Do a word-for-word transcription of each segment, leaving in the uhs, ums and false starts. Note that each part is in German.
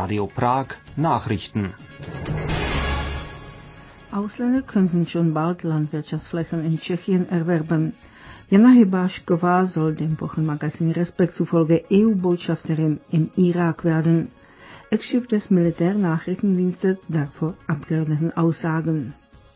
Radio Prag Nachrichten. Ausländer könnten schon bald Landwirtschaftsflächen in Tschechien erwerben. Jana Hybášková soll dem Wochenmagazin Respekt zufolge E U-Botschafterin im Irak werden. Ex-Chef des Militärnachrichtendienstes davor Abgeordneten aussagen.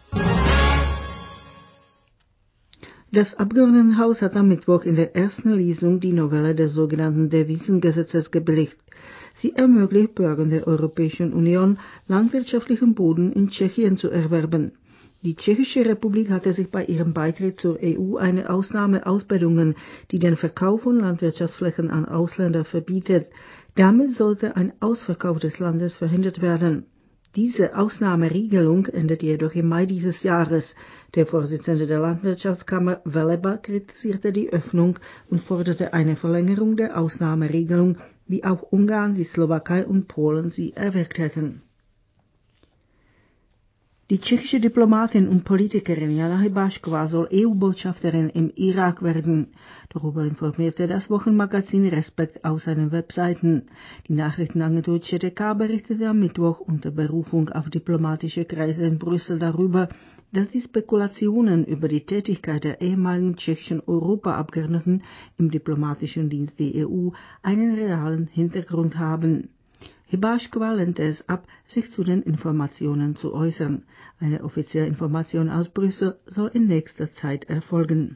Das Abgeordnetenhaus hat am Mittwoch in der ersten Lesung die Novelle des sogenannten Devisengesetzes gebilligt. Sie ermöglicht Bürgern der Europäischen Union, landwirtschaftlichen Boden in Tschechien zu erwerben. Die Tschechische Republik hatte sich bei ihrem Beitritt zur E U eine Ausnahme ausbedungen, die den Verkauf von Landwirtschaftsflächen an Ausländer verbietet. Damit sollte ein Ausverkauf des Landes verhindert werden. Diese Ausnahmeregelung endet jedoch im Mai dieses Jahres. Der Vorsitzende der Landwirtschaftskammer Veleba kritisierte die Öffnung und forderte eine Verlängerung der Ausnahmeregelung, wie auch Ungarn, die Slowakei und Polen sie erwirkt hätten. Die tschechische Diplomatin und Politikerin Jana Hybášková soll E U-Botschafterin im Irak werden. Darüber informierte das Wochenmagazin Respekt auf seinen Webseiten. Die Nachrichtenagentur C D K berichtete am Mittwoch unter Berufung auf diplomatische Kreise in Brüssel darüber, dass die Spekulationen über die Tätigkeit der ehemaligen tschechischen Europaabgeordneten im diplomatischen Dienst der E U einen realen Hintergrund haben. Hybášková lehnte es ab, sich zu den Informationen zu äußern. Eine offizielle Information aus Brüssel soll in nächster Zeit erfolgen.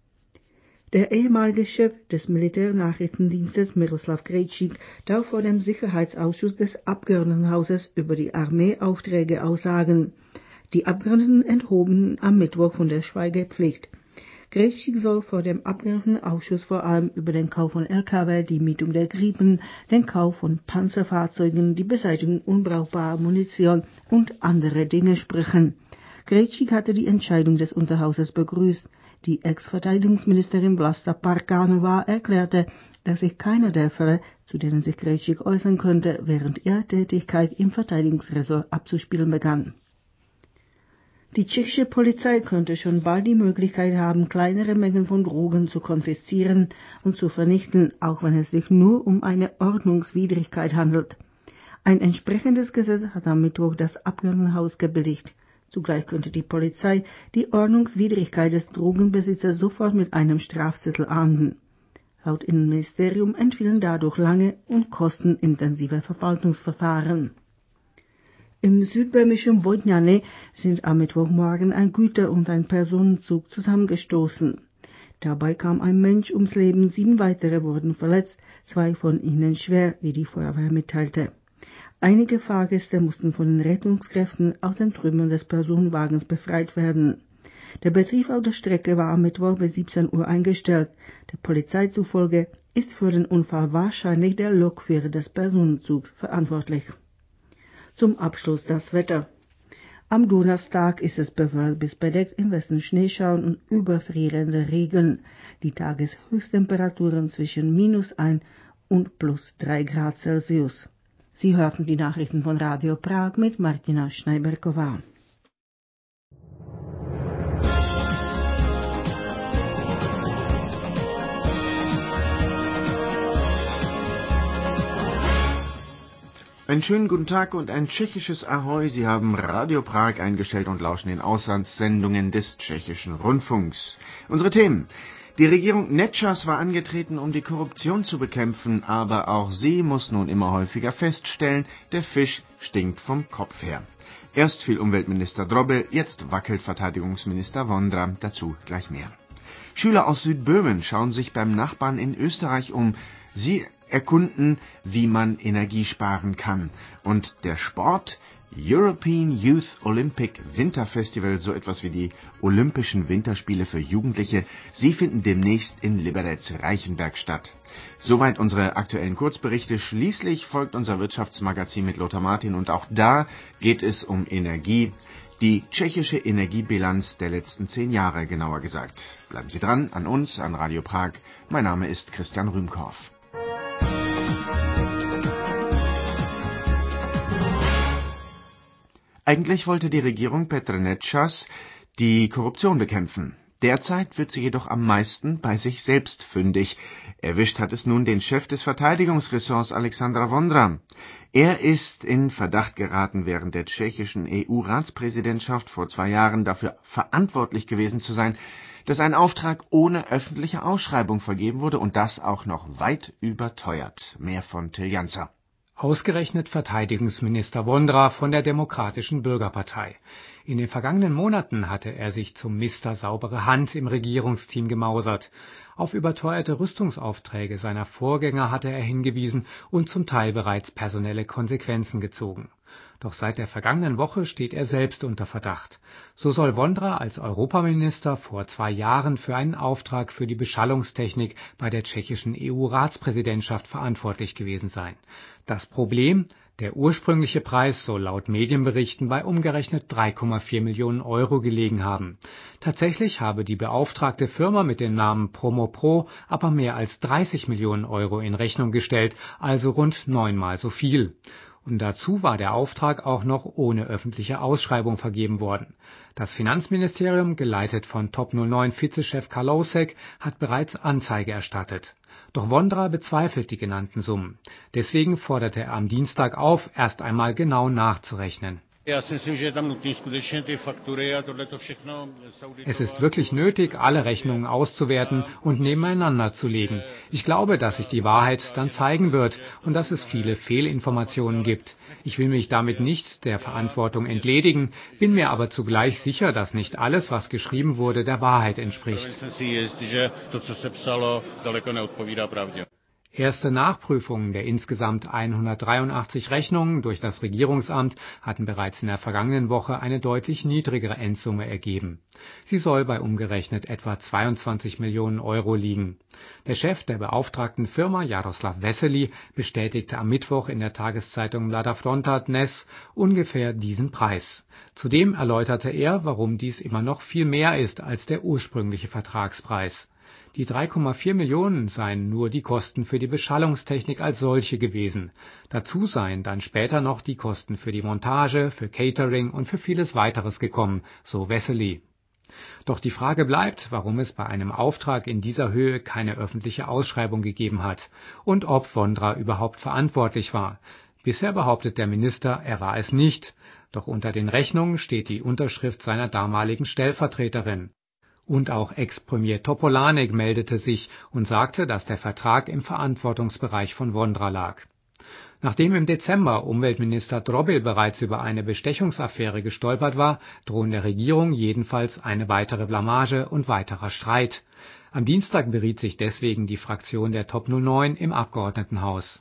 Der ehemalige Chef des Militärnachrichtendienstes Miroslav Krejčík darf vor dem Sicherheitsausschuss des Abgeordnetenhauses über die Armeeaufträge aussagen. Die Abgeordneten enthoben am Mittwoch von der Schweigepflicht. Krejčík soll vor dem Abgeordnetenausschuss vor allem über den Kauf von L K W, die Mietung der Gripen, den Kauf von Panzerfahrzeugen, die Beseitigung unbrauchbarer Munition und andere Dinge sprechen. Krejčík hatte die Entscheidung des Unterhauses begrüßt. Die Ex-Verteidigungsministerin Vlasta Parkanová erklärte, dass sich keiner der Fälle, zu denen sich Krejčík äußern könnte, während ihrer Tätigkeit im Verteidigungsressort abzuspielen begann. Die tschechische Polizei könnte schon bald die Möglichkeit haben, kleinere Mengen von Drogen zu konfiszieren und zu vernichten, auch wenn es sich nur um eine Ordnungswidrigkeit handelt. Ein entsprechendes Gesetz hat am Mittwoch das Abgeordnetenhaus gebilligt. Zugleich könnte die Polizei die Ordnungswidrigkeit des Drogenbesitzers sofort mit einem Strafzettel ahnden. Laut Innenministerium entfielen dadurch lange und kostenintensive Verwaltungsverfahren. Im südböhmischen Vodňany sind am Mittwochmorgen ein Güter- und ein Personenzug zusammengestoßen. Dabei kam ein Mensch ums Leben, sieben weitere wurden verletzt, zwei von ihnen schwer, wie die Feuerwehr mitteilte. Einige Fahrgäste mussten von den Rettungskräften aus den Trümmern des Personenwagens befreit werden. Der Betrieb auf der Strecke war am Mittwoch bis siebzehn Uhr eingestellt. Der Polizei zufolge ist für den Unfall wahrscheinlich der Lokführer des Personenzugs verantwortlich. Zum Abschluss das Wetter. Am Donnerstag ist es bewölkt bis bedeckt, im Westen Schneeschauern und überfrierender Regen. Die Tageshöchsttemperaturen zwischen minus ein und plus drei Grad Celsius. Sie hörten die Nachrichten von Radio Prag mit Martina Schneiberková. Einen schönen guten Tag und ein tschechisches Ahoi. Sie haben Radio Prag eingestellt und lauschen den Auslandssendungen des tschechischen Rundfunks. Unsere Themen. Die Regierung Nečas war angetreten, um die Korruption zu bekämpfen, aber auch sie muss nun immer häufiger feststellen, der Fisch stinkt vom Kopf her. Erst fiel Umweltminister Drobel, jetzt wackelt Verteidigungsminister Vondra, dazu gleich mehr. Schüler aus Südböhmen schauen sich beim Nachbarn in Österreich um. Sie erkunden, wie man Energie sparen kann. Und der Sport, European Youth Olympic Winter Festival, so etwas wie die Olympischen Winterspiele für Jugendliche, sie finden demnächst in Liberec-Reichenberg statt. Soweit unsere aktuellen Kurzberichte. Schließlich folgt unser Wirtschaftsmagazin mit Lothar Martin und auch da geht es um Energie. Die tschechische Energiebilanz der letzten zehn Jahre, genauer gesagt. Bleiben Sie dran, an uns, an Radio Prag. Mein Name ist Christian Rühmkorff. Eigentlich wollte die Regierung Petr Nečas die Korruption bekämpfen. Derzeit wird sie jedoch am meisten bei sich selbst fündig. Erwischt hat es nun den Chef des Verteidigungsressorts Alexandra Vondra. Er ist in Verdacht geraten, während der tschechischen E U-Ratspräsidentschaft vor zwei Jahren dafür verantwortlich gewesen zu sein, dass ein Auftrag ohne öffentliche Ausschreibung vergeben wurde und das auch noch weit überteuert. Mehr von Till Janzer. Ausgerechnet Verteidigungsminister Vondra von der Demokratischen Bürgerpartei. In den vergangenen Monaten hatte er sich zum Mister saubere Hand im Regierungsteam gemausert. Auf überteuerte Rüstungsaufträge seiner Vorgänger hatte er hingewiesen und zum Teil bereits personelle Konsequenzen gezogen. Doch seit der vergangenen Woche steht er selbst unter Verdacht. So soll Vondra als Europaminister vor zwei Jahren für einen Auftrag für die Beschallungstechnik bei der tschechischen E U-Ratspräsidentschaft verantwortlich gewesen sein. Das Problem: Der ursprüngliche Preis soll laut Medienberichten bei umgerechnet drei Komma vier Millionen Euro gelegen haben. Tatsächlich habe die beauftragte Firma mit dem Namen Promopro aber mehr als dreißig Millionen Euro in Rechnung gestellt, also rund neunmal so viel. Und dazu war der Auftrag auch noch ohne öffentliche Ausschreibung vergeben worden. Das Finanzministerium, geleitet von Top null neun Vizechef Kalousek, hat bereits Anzeige erstattet. Doch Vondra bezweifelt die genannten Summen. Deswegen forderte er am Dienstag auf, erst einmal genau nachzurechnen. Es ist wirklich nötig, alle Rechnungen auszuwerten und nebeneinander zu legen. Ich glaube, dass sich die Wahrheit dann zeigen wird und dass es viele Fehlinformationen gibt. Ich will mich damit nicht der Verantwortung entledigen, bin mir aber zugleich sicher, dass nicht alles, was geschrieben wurde, der Wahrheit entspricht. Erste Nachprüfungen der insgesamt hundertdreiundachtzig Rechnungen durch das Regierungsamt hatten bereits in der vergangenen Woche eine deutlich niedrigere Endsumme ergeben. Sie soll bei umgerechnet etwa zweiundzwanzig Millionen Euro liegen. Der Chef der beauftragten Firma, Jaroslav Wessely, bestätigte am Mittwoch in der Tageszeitung Mladá Fronta Dnes ungefähr diesen Preis. Zudem erläuterte er, warum dies immer noch viel mehr ist als der ursprüngliche Vertragspreis. Die drei Komma vier Millionen seien nur die Kosten für die Beschallungstechnik als solche gewesen. Dazu seien dann später noch die Kosten für die Montage, für Catering und für vieles weiteres gekommen, so Wessely. Doch die Frage bleibt, warum es bei einem Auftrag in dieser Höhe keine öffentliche Ausschreibung gegeben hat und ob Vondra überhaupt verantwortlich war. Bisher behauptet der Minister, er war es nicht, doch unter den Rechnungen steht die Unterschrift seiner damaligen Stellvertreterin. Und auch Ex-Premier Topolánek meldete sich und sagte, dass der Vertrag im Verantwortungsbereich von Vondra lag. Nachdem im Dezember Umweltminister Drobil bereits über eine Bestechungsaffäre gestolpert war, drohen der Regierung jedenfalls eine weitere Blamage und weiterer Streit. Am Dienstag beriet sich deswegen die Fraktion der Top null neun im Abgeordnetenhaus.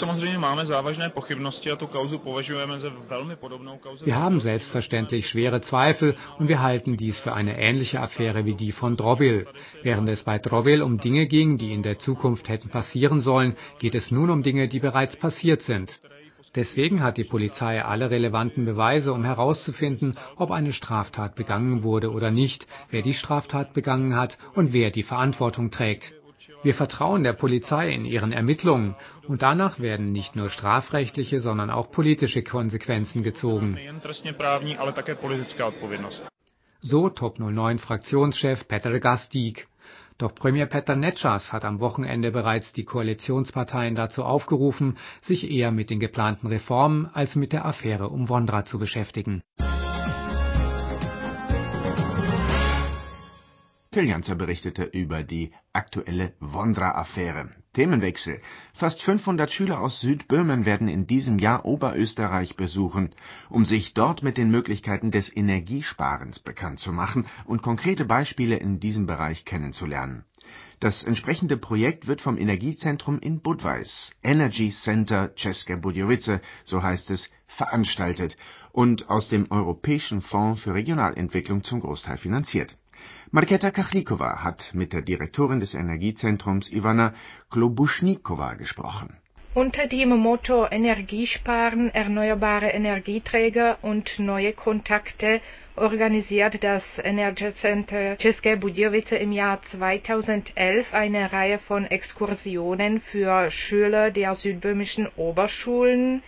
Wir haben selbstverständlich schwere Zweifel und wir halten dies für eine ähnliche Affäre wie die von Drobil. Während es bei Drobil um Dinge ging, die in der Zukunft hätten passieren sollen, geht es nun um Dinge, die bereits passiert sind. Deswegen hat die Polizei alle relevanten Beweise, um herauszufinden, ob eine Straftat begangen wurde oder nicht, wer die Straftat begangen hat und wer die Verantwortung trägt. Wir vertrauen der Polizei in ihren Ermittlungen und danach werden nicht nur strafrechtliche, sondern auch politische Konsequenzen gezogen. So Top null neun Fraktionschef Petr Gazdík. Doch Premier Petr Nečas hat am Wochenende bereits die Koalitionsparteien dazu aufgerufen, sich eher mit den geplanten Reformen als mit der Affäre um Vondra zu beschäftigen. Till Janzer berichtete über die aktuelle Vondra-Affäre. Themenwechsel. Fast fünfhundert Schüler aus Südböhmen werden in diesem Jahr Oberösterreich besuchen, um sich dort mit den Möglichkeiten des Energiesparens bekannt zu machen und konkrete Beispiele in diesem Bereich kennenzulernen. Das entsprechende Projekt wird vom Energiezentrum in Budweis, Energy Center České Budějovice, so heißt es, veranstaltet und aus dem Europäischen Fonds für Regionalentwicklung zum Großteil finanziert. Markéta Kachlíková hat mit der Direktorin des Energiezentrums Ivana Klobuchníková gesprochen. Unter dem Motto Energiesparen, erneuerbare Energieträger und neue Kontakte organisiert das Energy Center České Budějovice im Jahr zweitausendelf eine Reihe von Exkursionen für Schüler der südböhmischen Oberschulen.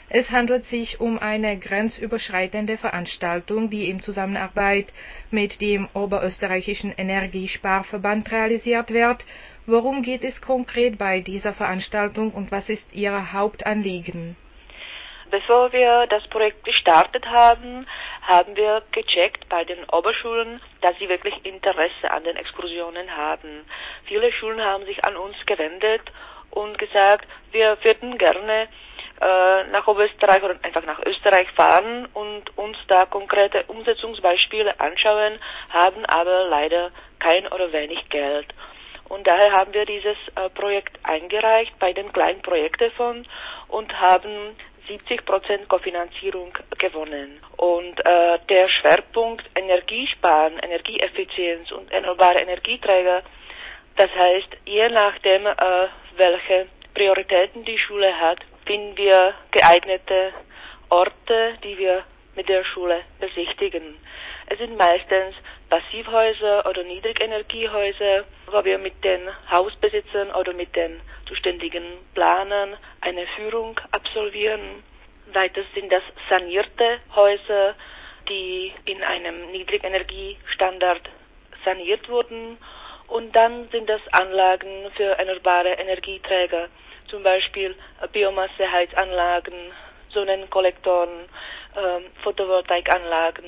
Es handelt sich um eine grenzüberschreitende Veranstaltung, die in Zusammenarbeit mit dem Oberösterreichischen Energiesparverband realisiert wird. Worum geht es konkret bei dieser Veranstaltung und was ist Ihr Hauptanliegen? Bevor wir das Projekt gestartet haben, haben wir gecheckt bei den Oberschulen, dass sie wirklich Interesse an den Exkursionen haben. Viele Schulen haben sich an uns gewendet und gesagt, wir würden gerne äh, nach Oberösterreich oder einfach nach Österreich fahren und uns da konkrete Umsetzungsbeispiele anschauen, haben aber leider kein oder wenig Geld. Und daher haben wir dieses äh, Projekt eingereicht bei den kleinen Projektefonds und haben siebzig Prozent Kofinanzierung gewonnen. Und äh, der Schwerpunkt Energiesparen, Energieeffizienz und erneuerbare Energieträger, das heißt, je nachdem, äh, welche Prioritäten die Schule hat, finden wir geeignete Orte, die wir mit der Schule besichtigen. Es sind meistens Passivhäuser oder Niedrigenergiehäuser, wo wir mit den Hausbesitzern oder mit den zuständigen Planern eine Führung absolvieren. Weiters sind das sanierte Häuser, die in einem Niedrigenergiestandard saniert wurden. Und dann sind das Anlagen für erneuerbare Energieträger, zum Beispiel Biomasseheizanlagen, Sonnenkollektoren, ähm, Photovoltaikanlagen,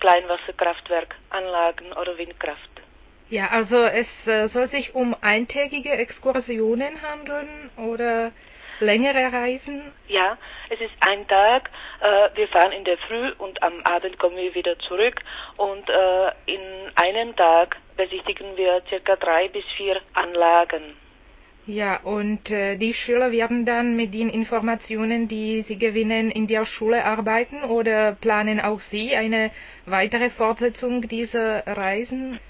Kleinwasserkraftwerkanlagen oder Windkraft. Ja, also es äh, soll sich um eintägige Exkursionen handeln oder längere Reisen? Ja, es ist ein Tag. Äh, wir fahren in der Früh und am Abend kommen wir wieder zurück. Und äh, in einem Tag besichtigen wir circa drei bis vier Anlagen. Ja, und äh, die Schüler werden dann mit den Informationen, die sie gewinnen, in der Schule arbeiten oder planen auch Sie eine weitere Fortsetzung dieser Reisen?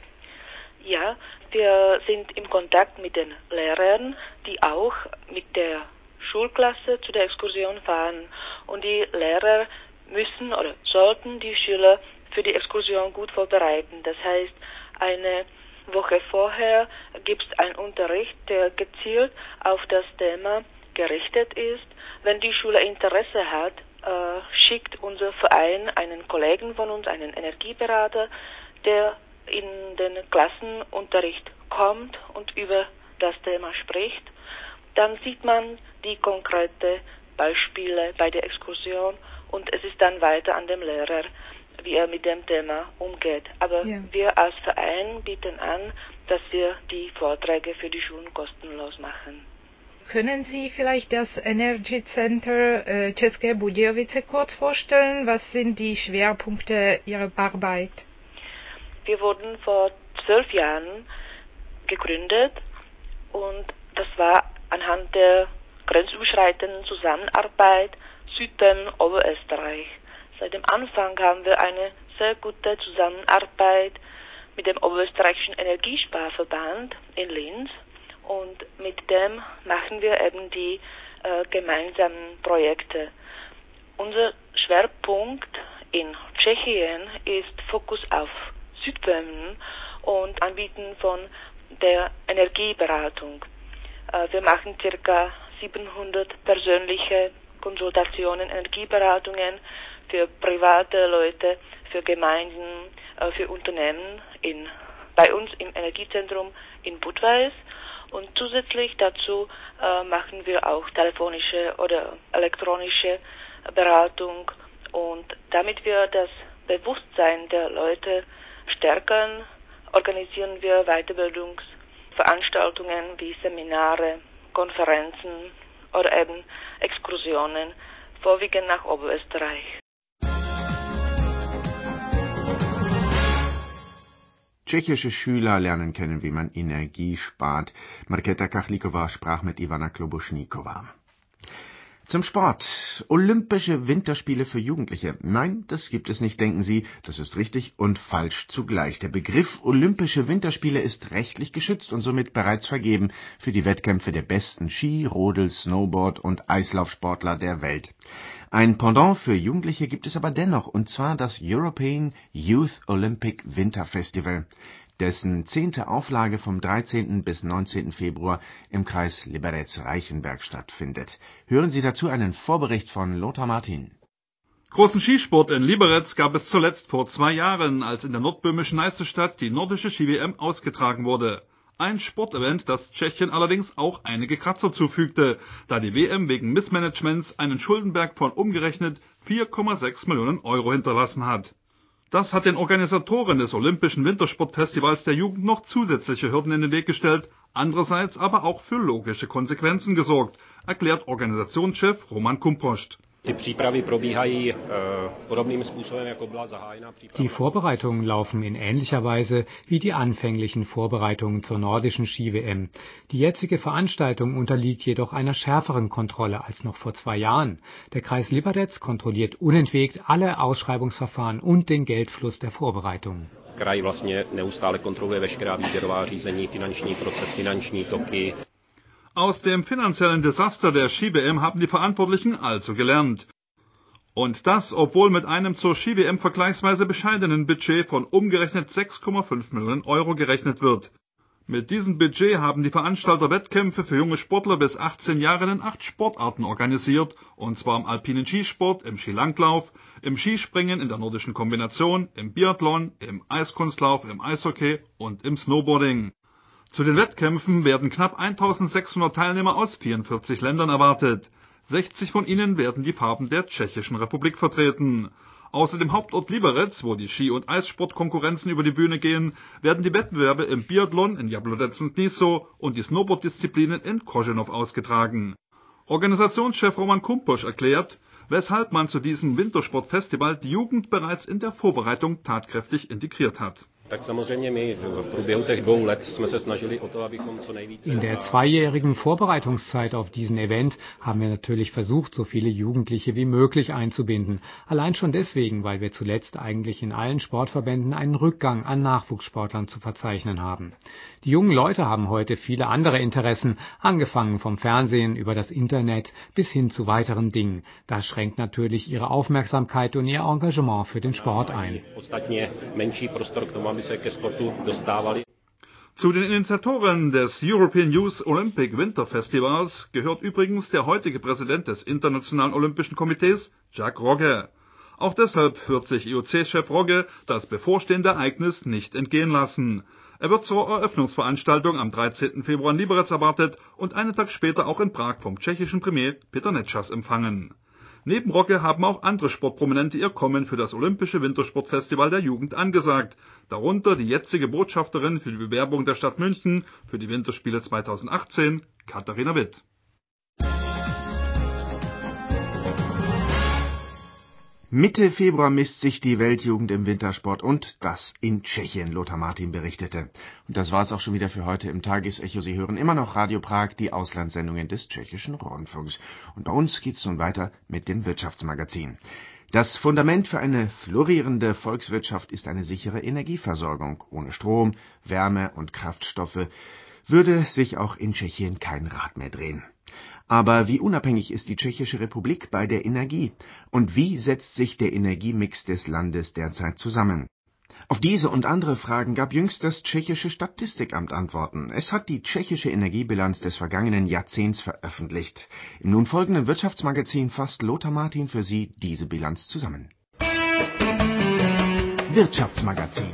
Ja, wir sind im Kontakt mit den Lehrern, die auch mit der Schulklasse zu der Exkursion fahren. Und die Lehrer müssen oder sollten die Schüler für die Exkursion gut vorbereiten. Das heißt, eine Woche vorher gibt es einen Unterricht, der gezielt auf das Thema gerichtet ist. Wenn die Schule Interesse hat, äh, schickt unser Verein einen Kollegen von uns, einen Energieberater, der in den Klassenunterricht kommt und über das Thema spricht. Dann sieht man die konkreten Beispiele bei der Exkursion und es ist dann weiter an dem Lehrer, wie er mit dem Thema umgeht. Aber ja. Wir als Verein bieten an, dass wir die Vorträge für die Schulen kostenlos machen. Können Sie vielleicht das Energy Center äh, České Budějovice kurz vorstellen? Was sind die Schwerpunkte Ihrer Arbeit? Wir wurden vor zwölf Jahren gegründet und das war anhand der grenzüberschreitenden Zusammenarbeit Südböhmen-Oberösterreich. Seit dem Anfang haben wir eine sehr gute Zusammenarbeit mit dem Oberösterreichischen Energiesparverband in Linz und mit dem machen wir eben die äh, gemeinsamen Projekte. Unser Schwerpunkt in Tschechien ist Fokus auf Südböhmen und Anbieten von der Energieberatung. Äh, wir machen circa siebenhundert persönliche Konsultationen, Energieberatungen für private Leute, für Gemeinden, äh, für Unternehmen in, bei uns im Energiezentrum in Budweis. Und zusätzlich dazu äh, machen wir auch telefonische oder elektronische Beratung. Und damit wir das Bewusstsein der Leute stärken, organisieren wir Weiterbildungsveranstaltungen wie Seminare, Konferenzen oder eben Exkursionen, vorwiegend nach Oberösterreich. Tschechische Schüler lernen kennen, wie man Energie spart. Markéta Kachlíková sprach mit Ivana Klobuschníková. Zum Sport. Olympische Winterspiele für Jugendliche. Nein, das gibt es nicht, denken Sie. Das ist richtig und falsch zugleich. Der Begriff Olympische Winterspiele ist rechtlich geschützt und somit bereits vergeben für die Wettkämpfe der besten Ski-, Rodel-, Snowboard- und Eislaufsportler der Welt. Ein Pendant für Jugendliche gibt es aber dennoch, und zwar das European Youth Olympic Winter Festival. dessen zehnte Auflage vom dreizehnten bis neunzehnten Februar im Kreis Liberec-Reichenberg stattfindet. Hören Sie dazu einen Vorbericht von Lothar Martin. Großen Skisport in Liberec gab es zuletzt vor zwei Jahren, als in der nordböhmischen Eisenstadt die nordische Ski-W M ausgetragen wurde. Ein Sportevent, das Tschechien allerdings auch einige Kratzer zufügte, da die W M wegen Missmanagements einen Schuldenberg von umgerechnet vier Komma sechs Millionen Euro hinterlassen hat. Das hat den Organisatoren des Olympischen Wintersportfestivals der Jugend noch zusätzliche Hürden in den Weg gestellt, andererseits aber auch für logische Konsequenzen gesorgt, erklärt Organisationschef Roman Kumpost. Die Vorbereitungen laufen in ähnlicher Weise wie die anfänglichen Vorbereitungen zur nordischen Ski-W M. Die jetzige Veranstaltung unterliegt jedoch einer schärferen Kontrolle als noch vor zwei Jahren. Der Kreis Liberec kontrolliert unentwegt alle Ausschreibungsverfahren und den Geldfluss der Vorbereitungen. Kraj vlastně neustále kontroluje veškerá výběrová řízení, finanční proces, finanční toky. Aus dem finanziellen Desaster der Ski-W M haben die Verantwortlichen also gelernt. Und das, obwohl mit einem zur Ski-W M vergleichsweise bescheidenen Budget von umgerechnet sechs Komma fünf Millionen Euro gerechnet wird. Mit diesem Budget haben die Veranstalter Wettkämpfe für junge Sportler bis achtzehn Jahre in acht Sportarten organisiert, und zwar im alpinen Skisport, im Skilanglauf, im Skispringen in der nordischen Kombination, im Biathlon, im Eiskunstlauf, im Eishockey und im Snowboarding. Zu den Wettkämpfen werden knapp eintausendsechshundert Teilnehmer aus vierundvierzig Ländern erwartet. sechzig von ihnen werden die Farben der Tschechischen Republik vertreten. Außer dem Hauptort Liberec, wo die Ski- und Eissportkonkurrenzen über die Bühne gehen, werden die Wettbewerbe im Biathlon in Jablonec und Niso und die Snowboard-Disziplinen in Koženov ausgetragen. Organisationschef Roman Kumpoš erklärt, weshalb man zu diesem Wintersportfestival die Jugend bereits in der Vorbereitung tatkräftig integriert hat. In der zweijährigen Vorbereitungszeit auf diesen Event haben wir natürlich versucht, so viele Jugendliche wie möglich einzubinden. Allein schon deswegen, weil wir zuletzt eigentlich in allen Sportverbänden einen Rückgang an Nachwuchssportlern zu verzeichnen haben. Die jungen Leute haben heute viele andere Interessen, angefangen vom Fernsehen über das Internet bis hin zu weiteren Dingen. Das schränkt natürlich ihre Aufmerksamkeit und ihr Engagement für den Sport ein. Zu den Initiatoren des European Youth Olympic Winter Festivals gehört übrigens der heutige Präsident des Internationalen Olympischen Komitees, Jacques Rogge. Auch deshalb wird sich I O C-Chef Rogge das bevorstehende Ereignis nicht entgehen lassen. Er wird zur Eröffnungsveranstaltung am dreizehnten Februar in Liberec erwartet und einen Tag später auch in Prag vom tschechischen Premier Petr Nečas empfangen. Neben Rogge haben auch andere Sportprominente ihr Kommen für das Olympische Wintersportfestival der Jugend angesagt, darunter die jetzige Botschafterin für die Bewerbung der Stadt München für die Winterspiele zweitausendachtzehn, Katharina Witt. Mitte Februar misst sich die Weltjugend im Wintersport und das in Tschechien, Lothar Martin berichtete. Und das war es auch schon wieder für heute im Tagesecho. Sie hören immer noch Radio Prag, die Auslandssendungen des tschechischen Rundfunks. Und bei uns geht's nun weiter mit dem Wirtschaftsmagazin. Das Fundament für eine florierende Volkswirtschaft ist eine sichere Energieversorgung. Ohne Strom, Wärme und Kraftstoffe würde sich auch in Tschechien kein Rad mehr drehen. Aber wie unabhängig ist die Tschechische Republik bei der Energie? Und wie setzt sich der Energiemix des Landes derzeit zusammen? Auf diese und andere Fragen gab jüngst das tschechische Statistikamt Antworten. Es hat die tschechische Energiebilanz des vergangenen Jahrzehnts veröffentlicht. Im nun folgenden Wirtschaftsmagazin fasst Lothar Martin für Sie diese Bilanz zusammen. Wirtschaftsmagazin.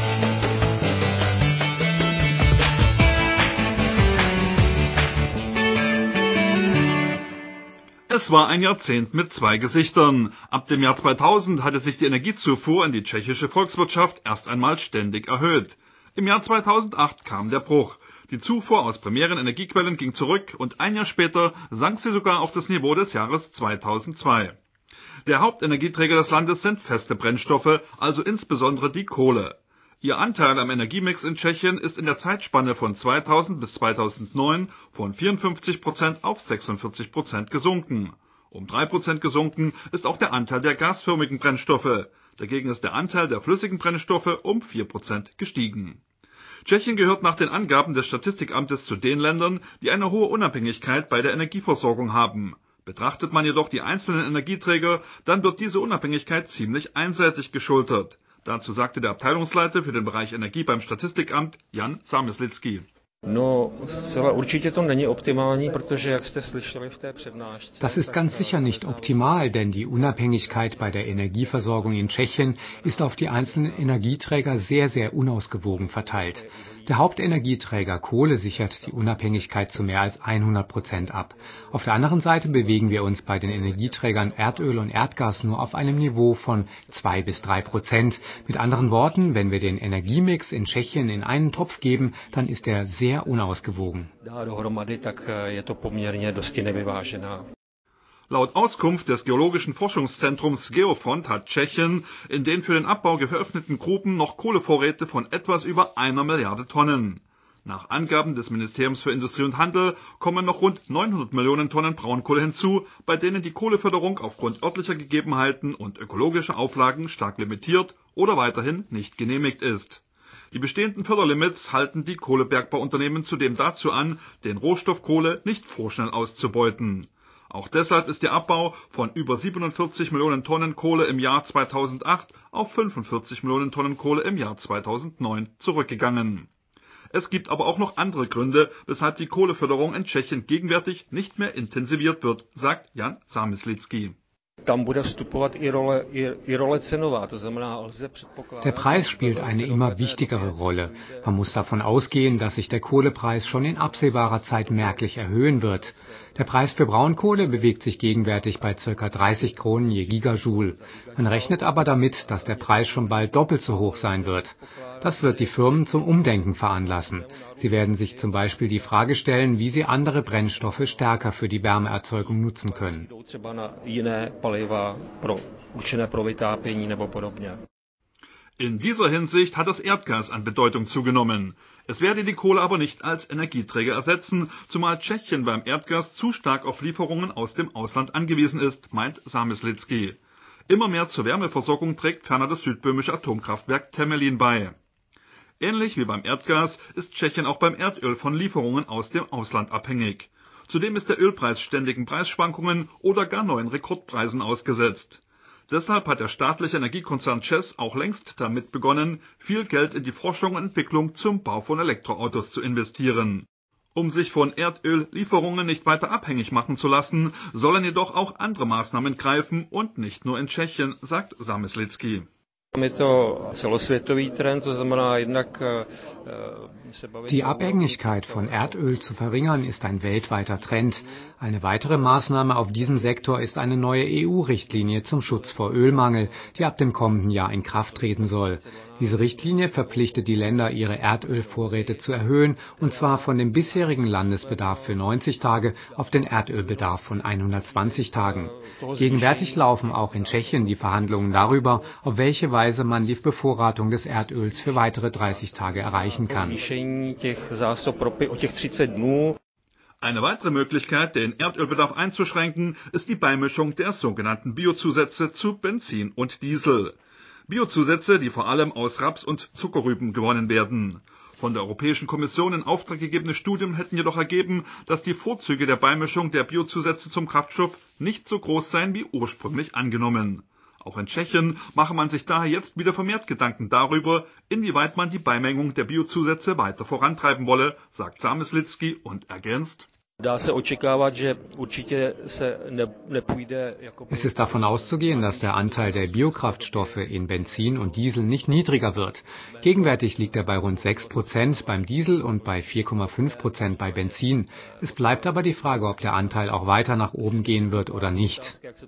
Es war ein Jahrzehnt mit zwei Gesichtern. Ab dem Jahr zweitausend hatte sich die Energiezufuhr in die tschechische Volkswirtschaft erst einmal ständig erhöht. Im Jahr zweitausendacht kam der Bruch. Die Zufuhr aus primären Energiequellen ging zurück und ein Jahr später sank sie sogar auf das Niveau des Jahres zweitausendzwei. Der Hauptenergieträger des Landes sind feste Brennstoffe, also insbesondere die Kohle. Ihr Anteil am Energiemix in Tschechien ist in der Zeitspanne von zweitausend bis zweitausendneun von vierundfünfzig Prozent auf sechsundvierzig Prozent gesunken. Um drei Prozent gesunken ist auch der Anteil der gasförmigen Brennstoffe. Dagegen ist der Anteil der flüssigen Brennstoffe um vier Prozent gestiegen. Tschechien gehört nach den Angaben des Statistikamtes zu den Ländern, die eine hohe Unabhängigkeit bei der Energieversorgung haben. Betrachtet man jedoch die einzelnen Energieträger, dann wird diese Unabhängigkeit ziemlich einseitig geschultert. Dazu sagte der Abteilungsleiter für den Bereich Energie beim Statistikamt, Jan Zamyslitsky. Das ist ganz sicher nicht optimal, denn die Unabhängigkeit bei der Energieversorgung in Tschechien ist auf die einzelnen Energieträger sehr, sehr unausgewogen verteilt. Der Hauptenergieträger Kohle sichert die Unabhängigkeit zu mehr als hundert Prozent ab. Auf der anderen Seite bewegen wir uns bei den Energieträgern Erdöl und Erdgas nur auf einem Niveau von zwei bis drei Prozent. Mit anderen Worten, wenn wir den Energiemix in Tschechien in einen Topf geben, dann ist er sehr unausgewogen. Laut Auskunft des Geologischen Forschungszentrums Geofond hat Tschechien in den für den Abbau geöffneten Gruben noch Kohlevorräte von etwas über einer Milliarde Tonnen. Nach Angaben des Ministeriums für Industrie und Handel kommen noch rund neunhundert Millionen Tonnen Braunkohle hinzu, bei denen die Kohleförderung aufgrund örtlicher Gegebenheiten und ökologischer Auflagen stark limitiert oder weiterhin nicht genehmigt ist. Die bestehenden Förderlimits halten die Kohlebergbauunternehmen zudem dazu an, den Rohstoff Kohle nicht vorschnell auszubeuten. Auch deshalb ist der Abbau von über siebenundvierzig Millionen Tonnen Kohle im Jahr zweitausendacht auf fünfundvierzig Millionen Tonnen Kohle im Jahr zweitausendneun zurückgegangen. Es gibt aber auch noch andere Gründe, weshalb die Kohleförderung in Tschechien gegenwärtig nicht mehr intensiviert wird, sagt Jan Zamyslitsky. Der Preis spielt eine immer wichtigere Rolle. Man muss davon ausgehen, dass sich der Kohlepreis schon in absehbarer Zeit merklich erhöhen wird. Der Preis für Braunkohle bewegt sich gegenwärtig bei ca. dreißig Kronen je Gigajoule. Man rechnet aber damit, dass der Preis schon bald doppelt so hoch sein wird. Das wird die Firmen zum Umdenken veranlassen. Sie werden sich zum Beispiel die Frage stellen, wie sie andere Brennstoffe stärker für die Wärmeerzeugung nutzen können. In dieser Hinsicht hat das Erdgas an Bedeutung zugenommen. Es werde die Kohle aber nicht als Energieträger ersetzen, zumal Tschechien beim Erdgas zu stark auf Lieferungen aus dem Ausland angewiesen ist, meint Zamyslitsky. Immer mehr zur Wärmeversorgung trägt ferner das südböhmische Atomkraftwerk Temelin bei. Ähnlich wie beim Erdgas ist Tschechien auch beim Erdöl von Lieferungen aus dem Ausland abhängig. Zudem ist der Ölpreis ständigen Preisschwankungen oder gar neuen Rekordpreisen ausgesetzt. Deshalb hat der staatliche Energiekonzern ČEZ auch längst damit begonnen, viel Geld in die Forschung und Entwicklung zum Bau von Elektroautos zu investieren. Um sich von Erdöllieferungen nicht weiter abhängig machen zu lassen, sollen jedoch auch andere Maßnahmen greifen und nicht nur in Tschechien, sagt Zamyslitsky. Die Abhängigkeit von Erdöl zu verringern ist ein weltweiter Trend. Eine weitere Maßnahme auf diesem Sektor ist eine neue E U-Richtlinie zum Schutz vor Ölmangel, die ab dem kommenden Jahr in Kraft treten soll. Diese Richtlinie verpflichtet die Länder, ihre Erdölvorräte zu erhöhen, und zwar von dem bisherigen Landesbedarf für neunzig Tage auf den Erdölbedarf von hundertzwanzig Tagen. Gegenwärtig laufen auch in Tschechien die Verhandlungen darüber, auf welche Weise man die Bevorratung des Erdöls für weitere dreißig Tage erreichen kann. Eine weitere Möglichkeit, den Erdölbedarf einzuschränken, ist die Beimischung der sogenannten Biozusätze zu Benzin und Diesel. Biozusätze, die vor allem aus Raps und Zuckerrüben gewonnen werden. Von der Europäischen Kommission in Auftrag gegebene Studien hätten jedoch ergeben, dass die Vorzüge der Beimischung der Biozusätze zum Kraftstoff nicht so groß seien wie ursprünglich angenommen. Auch in Tschechien mache man sich daher jetzt wieder vermehrt Gedanken darüber, inwieweit man die Beimengung der Biozusätze weiter vorantreiben wolle, sagt Zamyslitsky und ergänzt: Es ist davon auszugehen, dass der Anteil der Biokraftstoffe in Benzin und Diesel nicht niedriger wird. Gegenwärtig liegt er bei rund sechs Prozent beim Diesel und bei vier Komma fünf Prozent bei Benzin. Es bleibt aber die Frage, ob der Anteil auch weiter nach oben gehen wird oder nicht.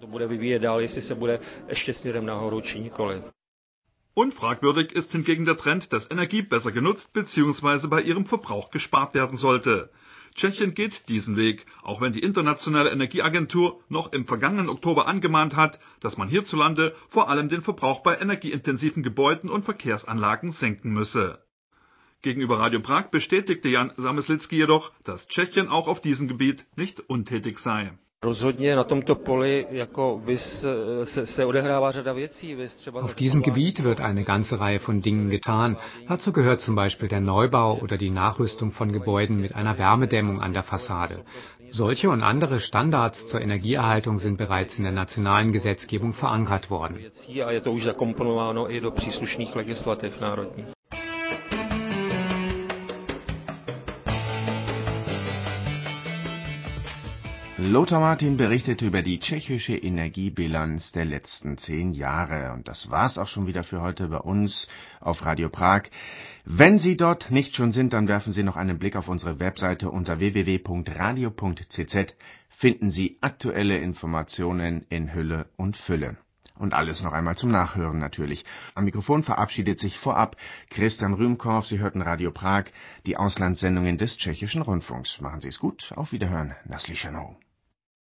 Unfragwürdig ist hingegen der Trend, dass Energie besser genutzt bzw. bei ihrem Verbrauch gespart werden sollte. Tschechien geht diesen Weg, auch wenn die Internationale Energieagentur noch im vergangenen Oktober angemahnt hat, dass man hierzulande vor allem den Verbrauch bei energieintensiven Gebäuden und Verkehrsanlagen senken müsse. Gegenüber Radio Prag bestätigte Jan Zamyslitsky jedoch, dass Tschechien auch auf diesem Gebiet nicht untätig sei. Auf diesem Gebiet wird eine ganze Reihe von Dingen getan. Dazu gehört zum Beispiel der Neubau oder die Nachrüstung von Gebäuden mit einer Wärmedämmung an der Fassade. Solche und andere Standards zur Energieerhaltung sind bereits in der nationalen Gesetzgebung verankert worden. Lothar Martin berichtete über die tschechische Energiebilanz der letzten zehn Jahre. Und das war's auch schon wieder für heute bei uns auf Radio Prag. Wenn Sie dort nicht schon sind, dann werfen Sie noch einen Blick auf unsere Webseite unter w w w punkt radio punkt c z. Finden Sie aktuelle Informationen in Hülle und Fülle. Und alles noch einmal zum Nachhören natürlich. Am Mikrofon verabschiedet sich vorab Christian Rühmkorff. Sie hörten Radio Prag, die Auslandssendungen des tschechischen Rundfunks. Machen Sie es gut. Auf Wiederhören. Naslyšenou.